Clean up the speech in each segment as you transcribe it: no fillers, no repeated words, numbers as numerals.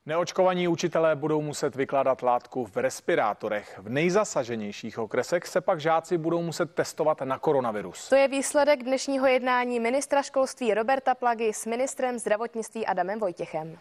Neočkovaní učitelé budou muset vykládat látku v respirátorech. V nejzasaženějších okresech se pak žáci budou muset testovat na koronavirus. To je výsledek dnešního jednání ministra školství Roberta Plagy s ministrem zdravotnictví Adamem Vojtěchem.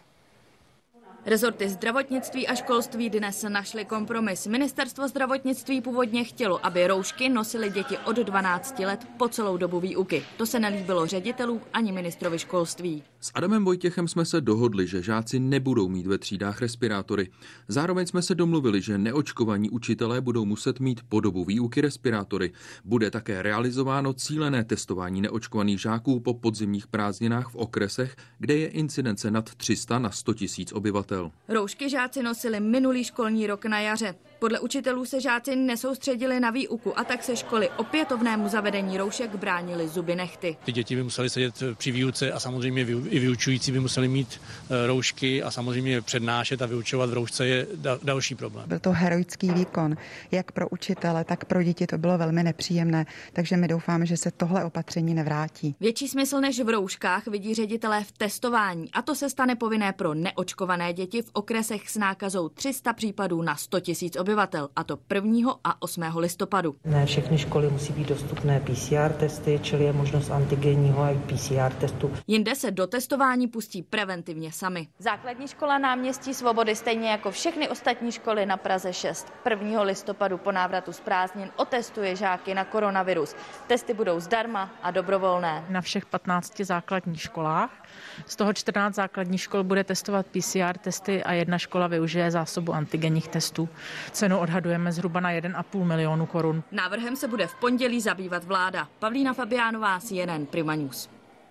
Rezorty zdravotnictví a školství dnes našly kompromis. Ministerstvo zdravotnictví původně chtělo, aby roušky nosily děti od 12 let po celou dobu výuky. To se nelíbilo ředitelům ani ministrovi školství. S Adamem Vojtěchem jsme se dohodli, že žáci nebudou mít ve třídách respirátory. Zároveň jsme se domluvili, že neočkovaní učitelé budou muset mít po dobu výuky respirátory. Bude také realizováno cílené testování neočkovaných žáků po podzimních prázdninách v okresech, kde je incidence nad 300 na 100 000 obyvatel. Roušky žáci nosili minulý školní rok na jaře. Podle učitelů se žáci nesoustředili na výuku a tak se školy opětovnému zavedení roušek bránili zuby nehty. Ty děti by musely sedět při výuce a samozřejmě i vyučující by museli mít roušky a samozřejmě přednášet a vyučovat v roušce je další problém. Byl to heroický výkon, jak pro učitele, tak pro děti to bylo velmi nepříjemné, takže my doufáme, že se tohle opatření nevrátí. Větší smysl než v rouškách vidí ředitelé v testování a to se stane povinné pro neočkované děti v okresech s nákazou 300 případů na 100 000 obyvatel, a to 1. a 8. listopadu. Ne všechny školy musí být dostupné PCR testy, čili je možnost antigenního a PCR testu. Jinde se do testování pustí preventivně sami. Základní škola Náměstí Svobody, stejně jako všechny ostatní školy na Praze 6, 1. listopadu po návratu z prázdnin otestuje žáky na koronavirus. Testy budou zdarma a dobrovolné. Na všech 15 základních školách. Z toho 14 základních škol bude testovat PCR testy a jedna škola využije zásobu antigenních testů. Cenu odhadujeme zhruba na 1,5 milionu korun. Návrhem se bude v pondělí zabývat vláda. Pavlína Fabiánová, CNN Prima News.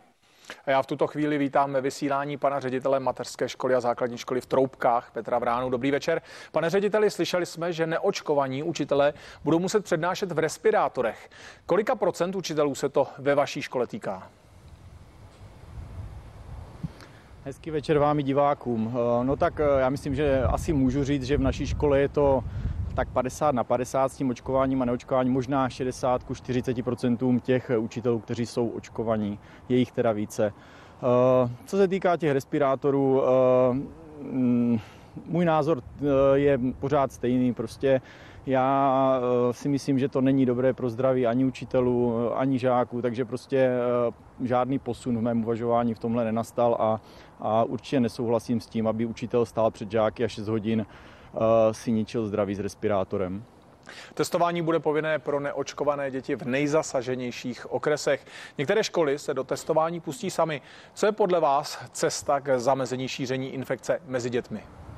A já v tuto chvíli vítám ve vysílání pana ředitele mateřské školy a základní školy v Troubkách Petra Vránu. Dobrý večer. Pane řediteli, slyšeli jsme, že neočkovaní učitelé budou muset přednášet v respirátorech. Kolika procent učitelů se to ve vaší škole týká? Hezký večer vám i divákům. No tak já myslím, že asi můžu říct, že v naší škole je to tak 50/50 s tím očkováním a neočkováním, možná 60/40% těch učitelů, kteří jsou očkovaní, je jich teda více. Co se týká těch respirátorů, můj názor je pořád stejný, prostě já si myslím, že to není dobré pro zdraví ani učitelů, ani žáků, takže prostě žádný posun v mém uvažování v tomhle nenastal a určitě nesouhlasím s tím, aby učitel stál před žáky a 6 hodin si ničil zdraví s respirátorem. Testování bude povinné pro neočkované děti v nejzasaženějších okresech. Některé školy se do testování pustí sami. Co je podle vás cesta k zamezení šíření infekce mezi dětmi?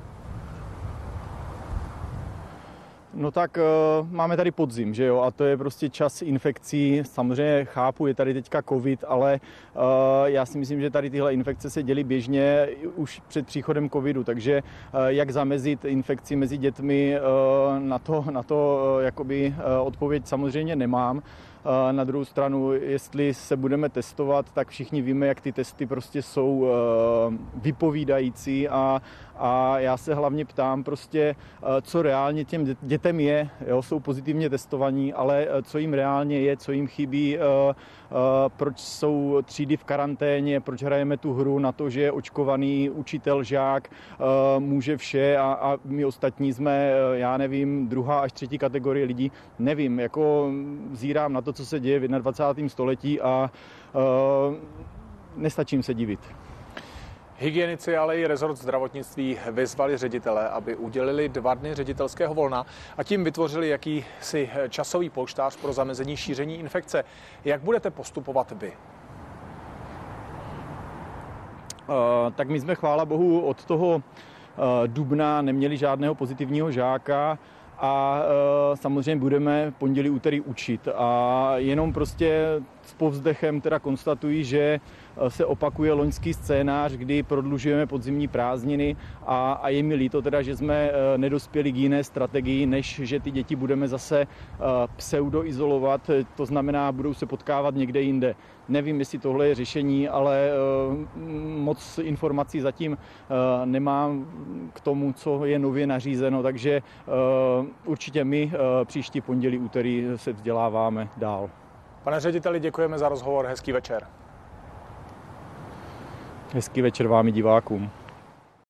No tak máme tady podzim, že jo, a to je prostě čas infekcí. Samozřejmě chápu, je tady teďka covid, ale já si myslím, že tady tyhle infekce se děly běžně už před příchodem covidu, takže jak zamezit infekci mezi dětmi, na to jakoby odpověď samozřejmě nemám. Na druhou stranu, jestli se budeme testovat, tak všichni víme, jak ty testy prostě jsou vypovídající a já se hlavně ptám prostě, co reálně těm dětem je. Jo, jsou pozitivně testovaní, ale co jim reálně je, co jim chybí, proč jsou třídy v karanténě, proč hrajeme tu hru na to, že je očkovaný učitel, žák, může vše a my ostatní jsme, já nevím, 2. až 3. kategorie lidí. Nevím, jako zírám na to, co se děje v 21. století a nestačím se divit. Hygienici, ale i rezort zdravotnictví vyzvali ředitele, aby udělili 2 dny ředitelského volna a tím vytvořili jakýsi časový polštář pro zamezení šíření infekce. Jak budete postupovat vy? Tak my jsme, chvála bohu, od toho dubna neměli žádného pozitivního žáka a samozřejmě budeme pondělí, úterý učit a jenom prostě s povzdechem teda konstatuji, že se opakuje loňský scénář, kdy prodlužujeme podzimní prázdniny a je mi líto teda, že jsme nedospěli k jiné strategii, než že ty děti budeme zase pseudoizolovat, to znamená, budou se potkávat někde jinde. Nevím, jestli tohle je řešení, ale moc informací zatím nemám k tomu, co je nově nařízeno, takže určitě my příští pondělí, úterý se vzděláváme dál. Pane řediteli, děkujeme za rozhovor, hezký večer. Hezký večer vám i divákům.